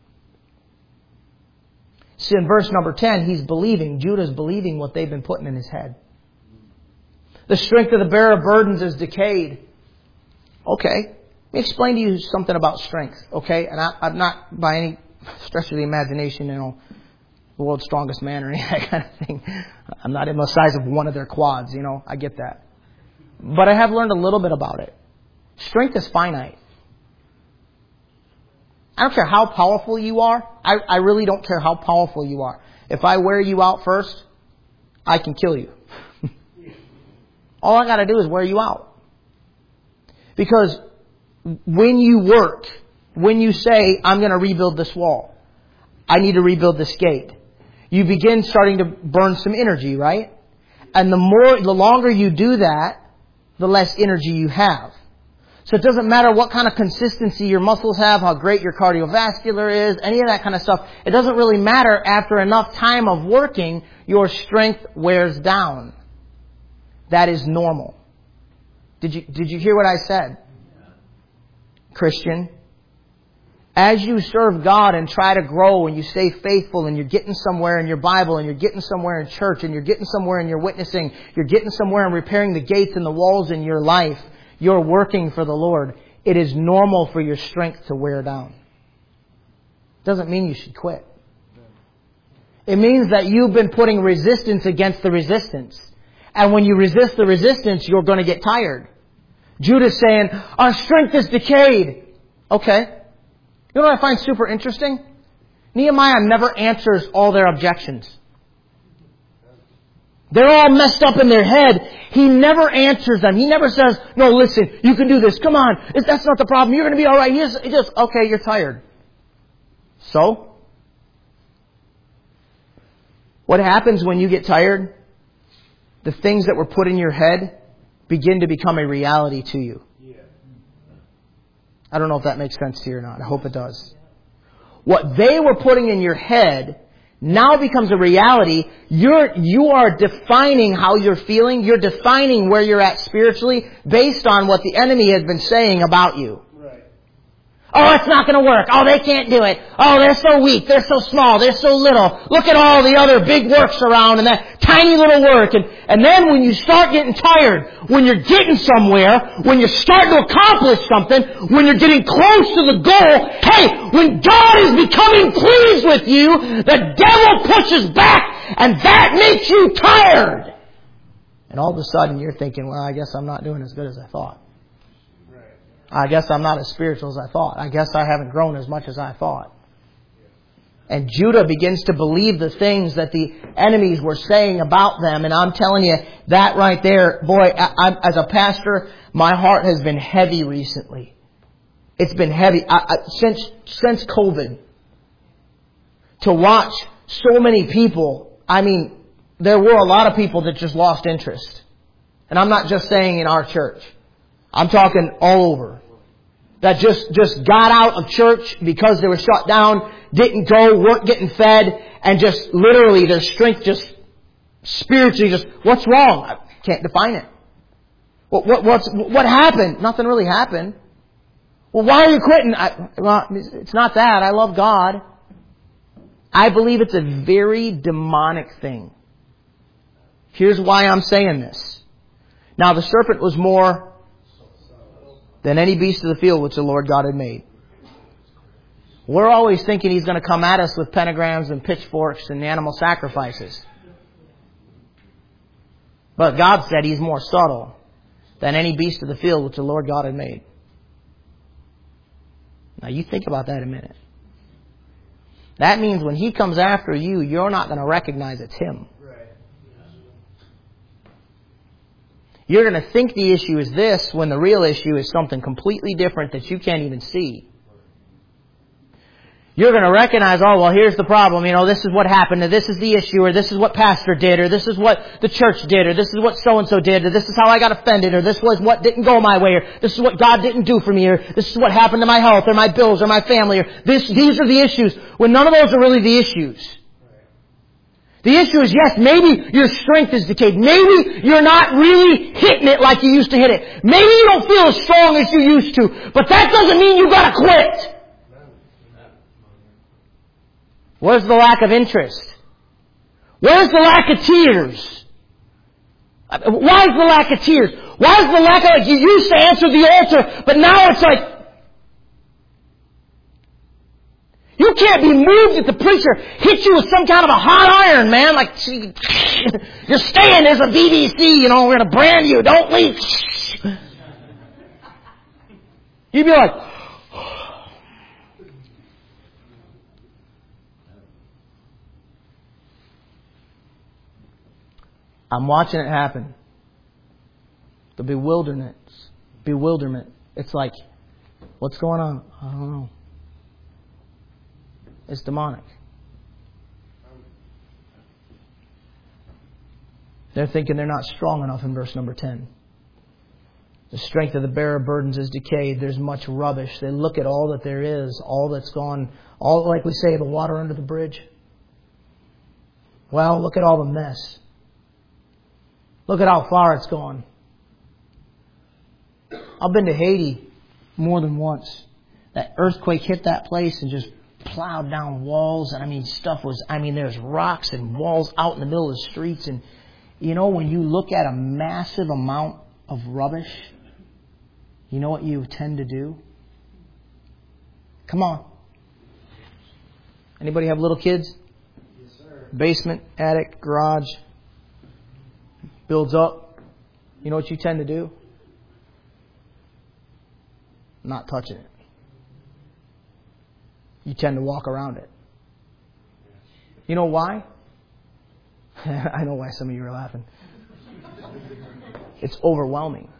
See, in verse number ten, he's believing, Judah's believing what they've been putting in his head. The strength of the bearer of burdens is decayed. Okay. Let me explain to you something about strength, okay? And I, I'm not, by any stretch of the imagination, you know, the world's strongest man or any of that kind of thing. I'm not in the size of one of their quads, you know. I get that. But I have learned a little bit about it. Strength is finite. I don't care how powerful you are. I, I really don't care how powerful you are. If I wear you out first, I can kill you. All I got to do is wear you out. Because when you work, when you say, I'm going to rebuild this wall, I need to rebuild this gate, you begin starting to burn some energy, right? And the more, the longer you do that, the less energy you have. So it doesn't matter what kind of consistency your muscles have, how great your cardiovascular is, any of that kind of stuff. It doesn't really matter. After enough time of working, your strength wears down. That is normal. Did you, did you hear what I said? Christian, as you serve God and try to grow and you stay faithful and you're getting somewhere in your Bible and you're getting somewhere in church and you're getting somewhere in your witnessing, you're getting somewhere in repairing the gates and the walls in your life, you're working for the Lord. It is normal for your strength to wear down. Doesn't mean you should quit. It means that you've been putting resistance against the resistance. And when you resist the resistance, you're going to get tired. Judah's saying, our strength is decayed. Okay. You know what I find super interesting? Nehemiah never answers all their objections. They're all messed up in their head. He never answers them. He never says, no, listen, you can do this. Come on. That's not the problem. You're going to be all right. He just, he just, okay, you're tired. So? What happens when you get tired? The things that were put in your head begin to become a reality to you. I don't know if that makes sense to you or not. I hope it does. What they were putting in your head now becomes a reality. You're, you are defining how you're feeling. You're defining where you're at spiritually based on what the enemy has been saying about you. Right. Oh, it's not going to work. Oh, they can't do it. Oh, they're so weak. They're so small. They're so little. Look at all the other big works around and that tiny little work. And, and then when you start getting tired, when you're getting somewhere, when you're starting to accomplish something, when you're getting close to the goal, hey, when God is becoming pleased with you, the devil pushes back and that makes you tired. And all of a sudden you're thinking, well, I guess I'm not doing as good as I thought. I guess I'm not as spiritual as I thought. I guess I haven't grown as much as I thought. And Judah begins to believe the things that the enemies were saying about them. And I'm telling you, that right there, boy, I, I, as a pastor, my heart has been heavy recently. It's been heavy. I, I, since, since COVID. To watch so many people, I mean, there were a lot of people that just lost interest. And I'm not just saying in our church. I'm talking all over. That just, just got out of church because they were shut down, didn't go, weren't getting fed, and just literally their strength just spiritually just, what's wrong? I can't define it. What, what, what's, what happened? Nothing really happened. Well, why are you quitting? I, well, it's not that. I love God. I believe it's a very demonic thing. Here's why I'm saying this. Now, the serpent was more than any beast of the field which the Lord God had made. We're always thinking He's going to come at us with pentagrams and pitchforks and animal sacrifices. But God said He's more subtle than any beast of the field which the Lord God had made. Now you think about that a minute. That means when He comes after you, you're not going to recognize it's Him. You're going to think the issue is this when the real issue is something completely different that you can't even see. You're going to recognize, oh, well, here's the problem. You know, this is what happened, or this is the issue, or this is what pastor did, or this is what the church did, or this is what so-and-so did, or this is how I got offended, or this was what didn't go my way, or this is what God didn't do for me, or this is what happened to my health, or my bills, or my family, or this, these are the issues, when none of those are really the issues. The issue is, yes, maybe your strength is decayed. Maybe you're not really hitting it like you used to hit it. Maybe you don't feel as strong as you used to. But that doesn't mean you gotta quit. Where's the lack of interest? Where's the lack of tears? Why is the lack of tears? Why is the lack of, like, you used to answer the altar, but now it's like, you can't be moved if the preacher hits you with some kind of a hot iron, man. Like, you're staying, there's a B B C, you know, we're going to brand you, don't leave. You'd be like, I'm watching it happen. The bewilderment. Bewilderment. It's like, what's going on? I don't know. It's demonic. They're thinking they're not strong enough in verse number ten. The strength of the bearer of burdens is decayed. There's much rubbish. They look at all that there is, all that's gone, all, like we say, the water under the bridge. Well, look at all the mess. Look at how far it's gone. I've been to Haiti more than once. That earthquake hit that place and just plowed down walls. And I mean, stuff was, I mean, there's rocks and walls out in the middle of the streets. And, you know, when you look at a massive amount of rubbish, you know what you tend to do? Come on. Anybody have little kids? Yes, sir. basement, attic, garage, builds up. You know what you tend to do? Not touching it. You tend to walk around it. You know why? I know why some of you are laughing. It's overwhelming.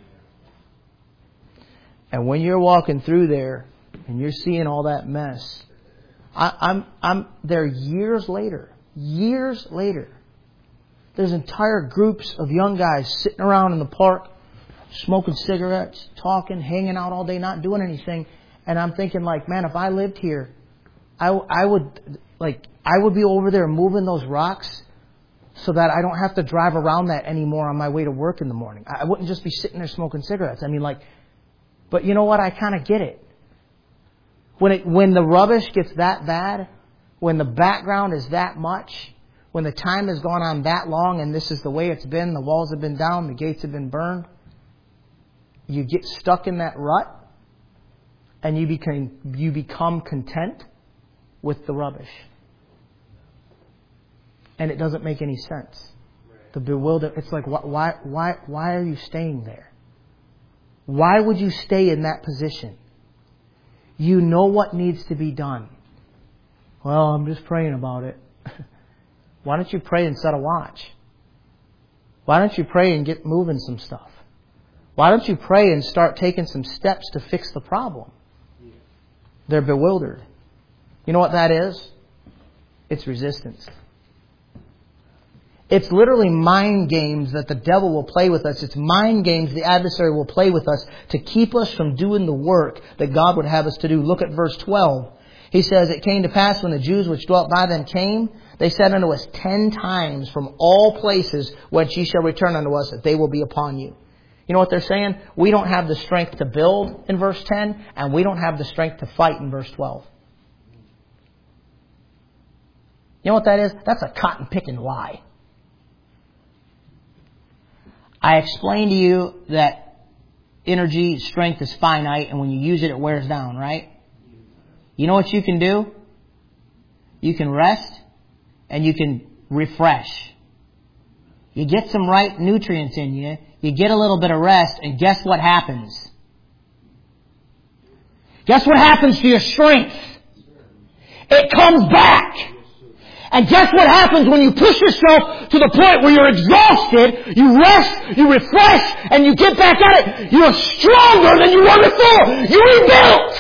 And when you're walking through there and you're seeing all that mess, I, I'm I'm there years later. Years later. There's entire groups of young guys sitting around in the park, smoking cigarettes, talking, hanging out all day, not doing anything. And I'm thinking, like, man, if I lived here, I, I would, like, I would be over there moving those rocks so that I don't have to drive around that anymore on my way to work in the morning. I wouldn't just be sitting there smoking cigarettes. I mean, like, but you know what? I kind of get it. When it, when the rubbish gets that bad, when the background is that much, when the time has gone on that long and this is the way it's been, the walls have been down, the gates have been burned, you get stuck in that rut and you become, you become content with the rubbish. And it doesn't make any sense. The bewilder, it's like, why, why, why are you staying there? Why would you stay in that position? You know what needs to be done. Well, I'm just praying about it. Why don't you pray and set a watch? Why don't you pray and get moving some stuff? Why don't you pray and start taking some steps to fix the problem? They're bewildered. You know what that is? It's resistance. It's literally mind games that the devil will play with us. It's mind games the adversary will play with us to keep us from doing the work that God would have us to do. Look at verse twelve. He says, it came to pass when the Jews which dwelt by them came, they said unto us ten times from all places whence ye shall return unto us, that they will be upon you. You know what they're saying? We don't have the strength to build in verse ten, and we don't have the strength to fight in verse twelve. You know what that is? That's a cotton-picking lie. I explained to you that energy, strength is finite, and when you use it, it wears down, right? You know what you can do? You can rest and you can refresh. You get some right nutrients in you, you get a little bit of rest, and guess what happens? Guess what happens to your strength? It comes back. And guess what happens when you push yourself to the point where you're exhausted, you rest, you refresh, and you get back at it? You're stronger than you were before. You rebuilt.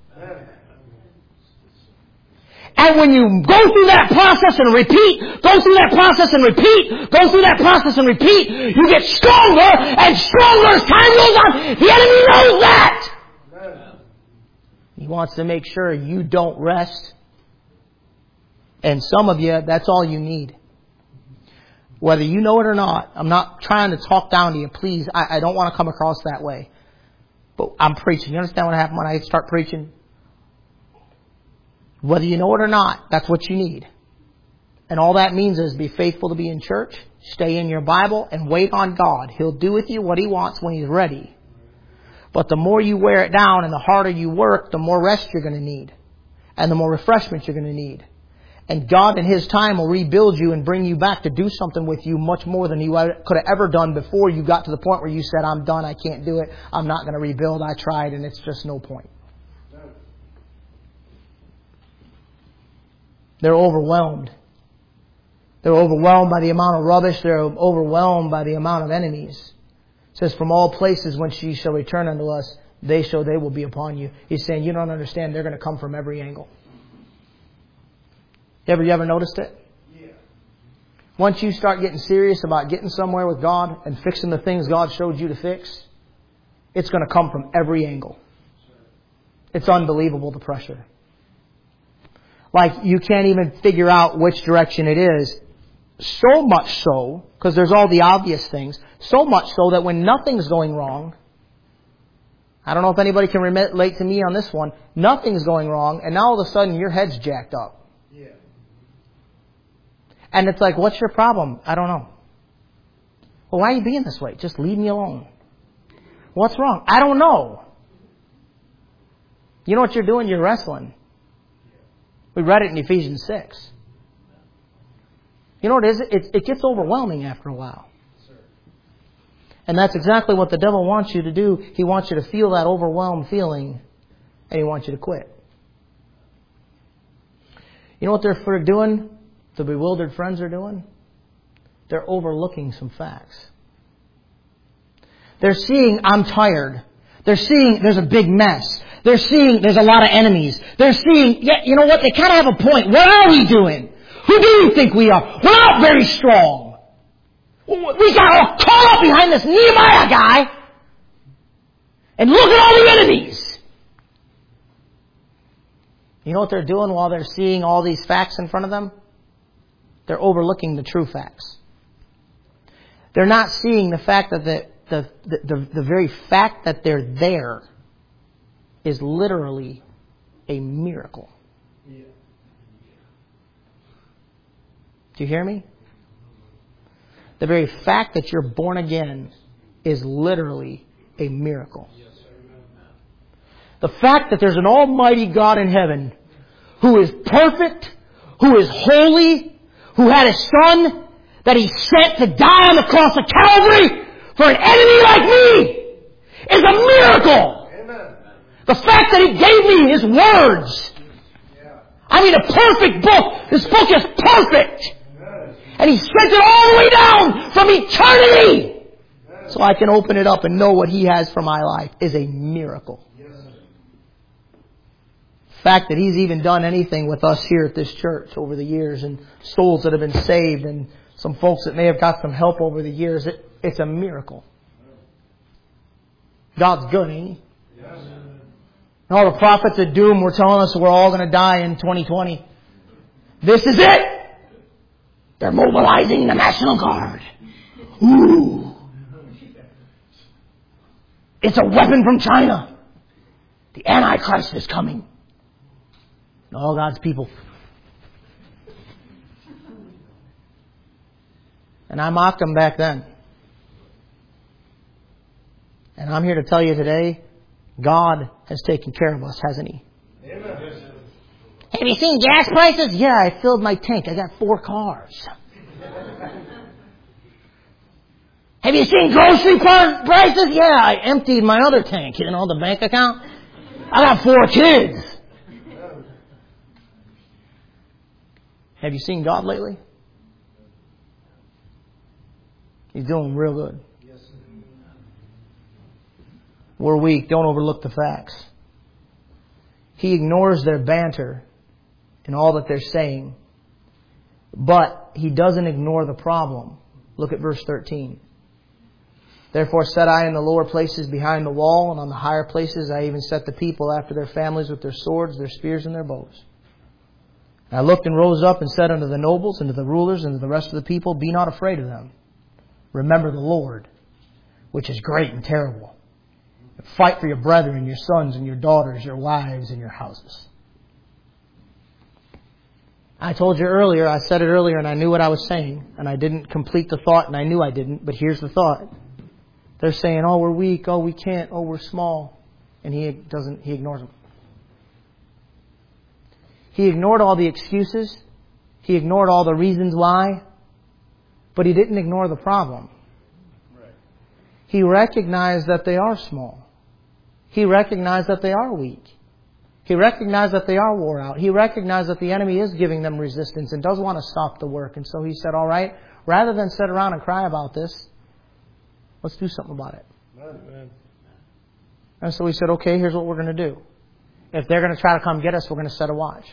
And when you go through that process and repeat, go through that process and repeat, go through that process and repeat, you get stronger and stronger as time goes on. The enemy knows that. He wants to make sure you don't rest. And some of you, that's all you need. Whether you know it or not, I'm not trying to talk down to you. Please, I, I don't want to come across that way. But I'm preaching. You understand what happened when I start preaching? Whether you know it or not, that's what you need. And all that means is be faithful to be in church, stay in your Bible, and wait on God. He'll do with you what He wants when He's ready. But the more you wear it down and the harder you work, the more rest you're going to need. And the more refreshment you're going to need. And God in His time will rebuild you and bring you back to do something with you much more than you could have ever done before you got to the point where you said, I'm done, I can't do it, I'm not going to rebuild, I tried, and it's just no point. They're overwhelmed. They're overwhelmed by the amount of rubbish. They're overwhelmed by the amount of enemies. It says, from all places whence ye shall return unto us, they shall, they will be upon you. He's saying, you don't understand, they're going to come from every angle. You ever, you ever noticed it? Yeah. Once you start getting serious about getting somewhere with God and fixing the things God showed you to fix, it's going to come from every angle. It's unbelievable, the pressure. Like, you can't even figure out which direction it is. So much so, because there's all the obvious things, so much so that when nothing's going wrong, I don't know if anybody can relate to me on this one, nothing's going wrong, and now all of a sudden your head's jacked up. Yeah. And it's like, what's your problem? I don't know. Well, why are you being this way? Just leave me alone. What's wrong? I don't know. You know what you're doing? You're wrestling. We read it in Ephesians six. You know what it is? It, it gets overwhelming after a while. And that's exactly what the devil wants you to do. He wants you to feel that overwhelmed feeling, and he wants you to quit. You know what they're doing? The bewildered friends are doing? They're overlooking some facts. They're seeing, I'm tired. They're seeing, there's a big mess. They're seeing, there's a lot of enemies. They're seeing, yeah, you know what? They kind of have a point. What are we doing? Who do you think we are? We're not very strong. We got all caught up behind this Nehemiah guy. And look at all the enemies. You know what they're doing while they're seeing all these facts in front of them? They're overlooking the true facts. They're not seeing the fact that the, the, the, the, the very fact that they're there is literally a miracle. Yeah. Do you hear me? The very fact that you're born again is literally a miracle. The fact that there's an almighty God in heaven who is perfect, who is holy, who had a son that He sent to die on the cross of Calvary for an enemy like me is a miracle. Amen. The fact that He gave me His words. Yeah. I mean, a perfect book. This book is perfect. Amen. And He sent it all the way down from eternity. Amen. So I can open it up and know what He has for my life is a miracle. The fact that He's even done anything with us here at this church over the years, and souls that have been saved, and some folks that may have got some help over the years, it, it's a miracle. God's good, ain't He? Yes. And all the prophets of doom were telling us we're all going to die in twenty twenty. This is it! They're mobilizing the National Guard. Ooh. It's a weapon from China. The Antichrist is coming. All God's people. And I mocked them back then. And I'm here to tell you today, God has taken care of us, hasn't He? Amen. Have you seen gas prices? Yeah, I filled my tank. I got four cars. Have you seen grocery prices? Yeah, I emptied my other tank. You know, the bank account. I got four kids. Have you seen God lately? He's doing real good. We're weak. Don't overlook the facts. He ignores their banter and all that they're saying. But He doesn't ignore the problem. Look at verse thirteen. Therefore set I in the lower places behind the wall, and on the higher places I even set the people after their families with their swords, their spears, and their bows. And I looked and rose up and said unto the nobles and to the rulers and to the rest of the people, be not afraid of them. Remember the Lord, which is great and terrible. And fight for your brethren, your sons and your daughters, your wives and your houses. I told you earlier, I said it earlier, and I knew what I was saying. And I didn't complete the thought, and I knew I didn't. But here's the thought. They're saying, oh, we're weak. Oh, we can't. Oh, we're small. And he doesn't, he ignores them. He ignored all the excuses. He ignored all the reasons why. But He didn't ignore the problem. Right. He recognized that they are small. He recognized that they are weak. He recognized that they are wore out. He recognized that the enemy is giving them resistance and does want to stop the work. And so He said, all right, rather than sit around and cry about this, let's do something about it. Amen. And so He said, okay, here's what we're going to do. If they're going to try to come get us, we're going to set a watch.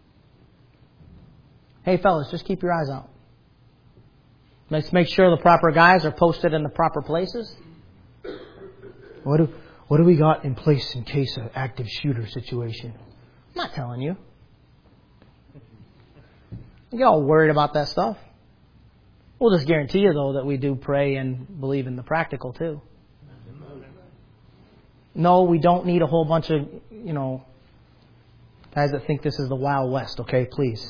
Hey, fellas, just keep your eyes out. Let's make sure the proper guys are posted in the proper places. What do, what do we got in place in case of active shooter situation? I'm not telling you. You get all worried about that stuff. We'll just guarantee you, though, that we do pray and believe in the practical, too. No, we don't need a whole bunch of, you know, guys that think this is the Wild West, okay? Please.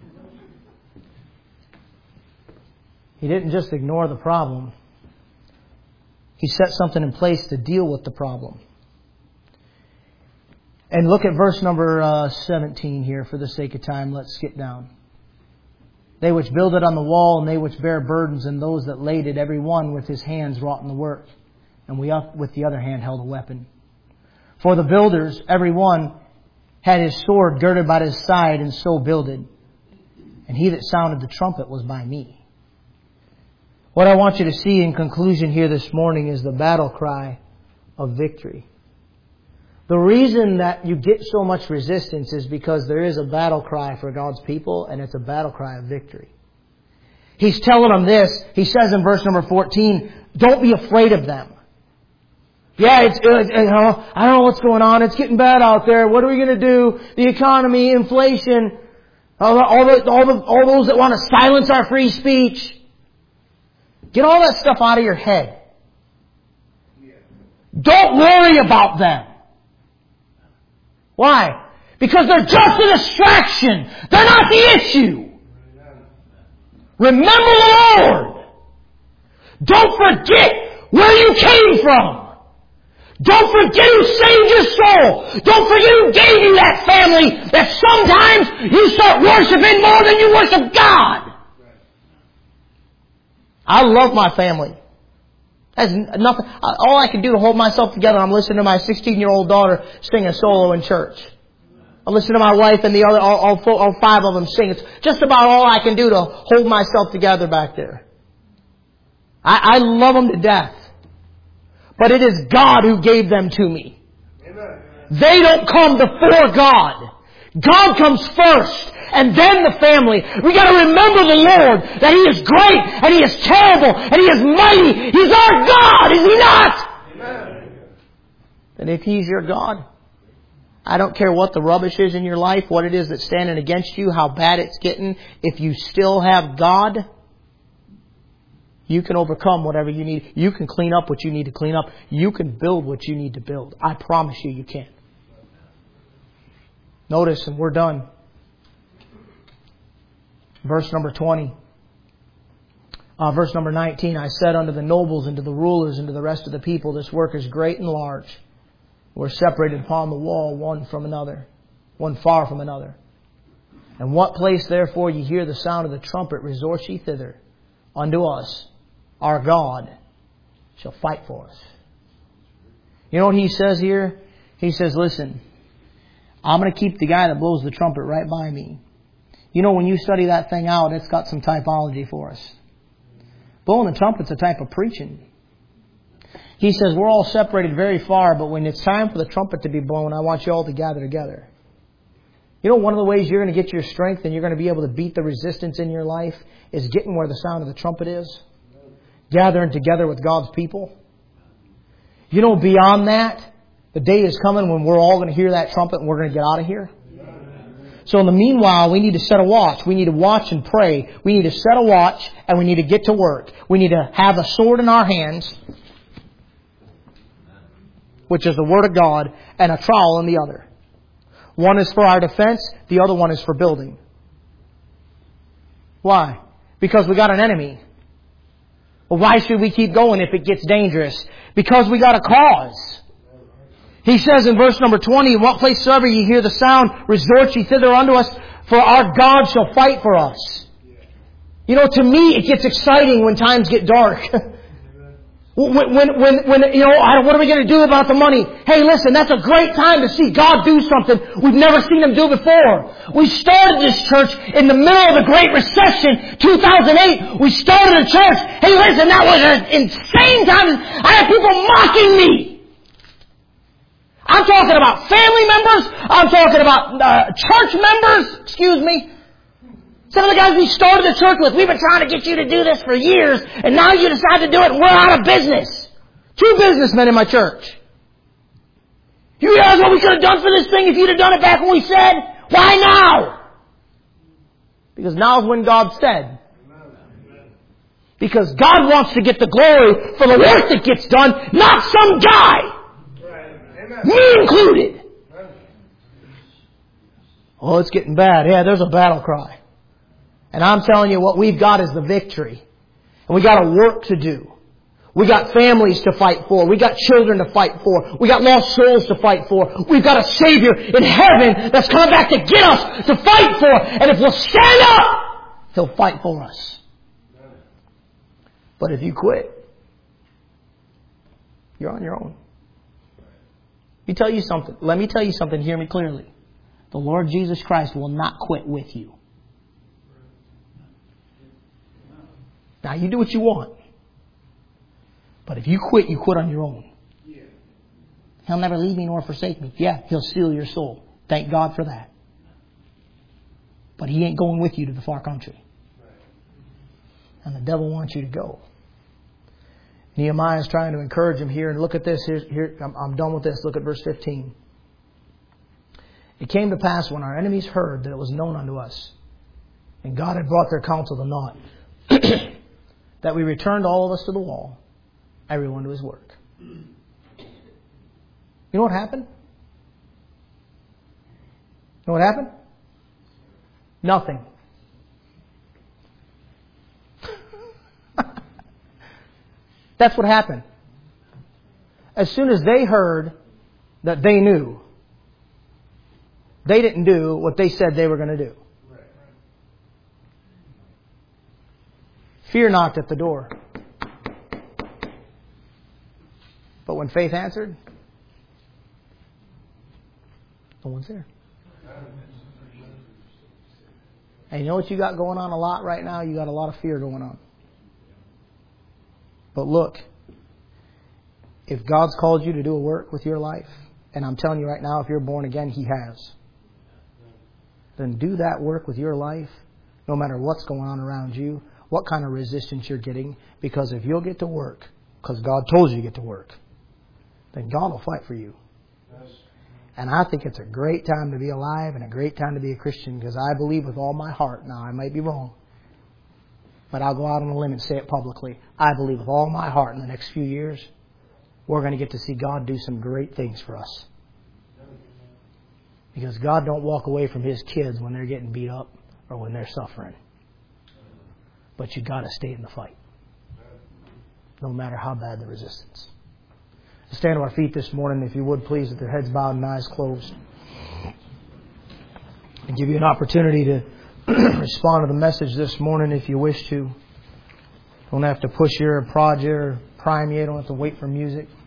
He didn't just ignore the problem. He set something in place to deal with the problem. And look at verse number uh, seventeen here for the sake of time. Let's skip down. They which builded on the wall, and they which bear burdens, and those that laid it, every one with his hands wrought in the work. And we up with the other hand held a weapon. For the builders, every one had his sword girded by his side, and so builded. And he that sounded the trumpet was by me. What I want you to see in conclusion here this morning is the battle cry of victory. The reason that you get so much resistance is because there is a battle cry for God's people, and it's a battle cry of victory. He's telling them this. He says in verse number fourteen, don't be afraid of them. Yeah, it's, it's, you know, I don't know what's going on. It's getting bad out there. What are we going to do? The economy, inflation, all, the, all, the, all, the, all those that want to silence our free speech. Get all that stuff out of your head. Don't worry about them. Why? Because they're just a distraction. They're not the issue. Remember the Lord. Don't forget where you came from. Don't forget who saved your soul. Don't forget who gave you that family that sometimes you start worshiping more than you worship God. I love my family. That's nothing. All I can do to hold myself together, I'm listening to my sixteen-year-old daughter sing a solo in church. I listen to my wife and the other, all, all, four, all five of them sing. It's just about all I can do to hold myself together back there. I, I love them to death. But it is God who gave them to me. Amen. They don't come before God. God comes first. And then the family. We got to remember the Lord, that He is great, and He is terrible, and He is mighty. He's our God, is He not? Amen. And if He's your God, I don't care what the rubbish is in your life, what it is that's standing against you, how bad it's getting. If you still have God, you can overcome whatever you need. You can clean up what you need to clean up. You can build what you need to build. I promise you, you can. Notice, and we're done. Verse number twenty. Uh, verse number nineteen. I said unto the nobles and to the rulers and to the rest of the people, this work is great and large. We're separated upon the wall one from another, one far from another. And what place therefore ye hear the sound of the trumpet, resort ye thither. Unto us, our God shall fight for us. You know what he says here? He says, listen, I'm going to keep the guy that blows the trumpet right by me. You know, when you study that thing out, it's got some typology for us. Blowing the trumpet's a type of preaching. He says, we're all separated very far, but when it's time for the trumpet to be blown, I want you all to gather together. You know, one of the ways you're going to get your strength and you're going to be able to beat the resistance in your life is getting where the sound of the trumpet is. Gathering together with God's people. You know, beyond that, the day is coming when we're all going to hear that trumpet and we're going to get out of here. So in the meanwhile, we need to set a watch. We need to watch and pray. We need to set a watch and we need to get to work. We need to have a sword in our hands, which is the Word of God, and a trowel in the other. One is for our defense. The other one is for building. Why? Because we got an enemy. Well, why should we keep going if it gets dangerous? Because we got a cause. He says in verse number twenty, in what place soever ye hear the sound, resort ye thither unto us, for our God shall fight for us. You know, to me, it gets exciting when times get dark. When, when, when, when, you know, what are we going to do about the money? Hey, listen, that's a great time to see God do something we've never seen Him do before. We started this church in the middle of the Great Recession, two thousand eight. We started a church. Hey, listen, that was an insane time. I had people mocking me. I'm talking about family members. I'm talking about uh, church members. Excuse me. Some of the guys we started the church with, we've been trying to get you to do this for years, and now you decide to do it, and we're out of business. Two businessmen in my church. You realize what we could have done for this thing if you'd have done it back when we said? Why now? Because now is when God said. Because God wants to get the glory for the work that gets done, not some guy. Me included. Oh, it's getting bad. Yeah, there's a battle cry. And I'm telling you, what we've got is the victory. And we got a work to do. We got families to fight for. We got children to fight for. We got lost souls to fight for. We've got a Savior in heaven that's coming back to get us to fight for. And if we'll stand up He'll fight for us. But if you quit, you're on your own. Let me tell you something. Let me tell you something. Hear me clearly. The Lord Jesus Christ will not quit with you. Now, you do what you want. But if you quit, you quit on your own. He'll never leave me nor forsake me. Yeah, He'll steal your soul. Thank God for that. But He ain't going with you to the far country. And the devil wants you to go. Nehemiah is trying to encourage him here. And look at this. Here, here I'm, I'm done with this. Look at verse fifteen. It came to pass when our enemies heard that it was known unto us, and God had brought their counsel to naught, that we returned all of us to the wall, everyone to his work. You know what happened? You know what happened? Nothing. That's what happened. As soon as they heard that they knew, they didn't do what they said they were going to do. Fear knocked at the door. But when faith answered, no one's there. And you know what you got going on a lot right now? You got a lot of fear going on. But look, if God's called you to do a work with your life, and I'm telling you right now, if you're born again, He has, then do that work with your life, no matter what's going on around you, what kind of resistance you're getting, because if you'll get to work, because God told you to get to work, then God will fight for you. And I think it's a great time to be alive and a great time to be a Christian, because I believe with all my heart, now I might be wrong, but I'll go out on a limb and say it publicly. I believe with all my heart in the next few years, we're going to get to see God do some great things for us. Because God don't walk away from His kids when they're getting beat up or when they're suffering. But you got to stay in the fight, no matter how bad the resistance. Stand to our feet this morning, if you would please, with your heads bowed and eyes closed. And give you an opportunity to respond to the message this morning if you wish to. Don't have to push you or prod you or prime you. Don't have to wait for music.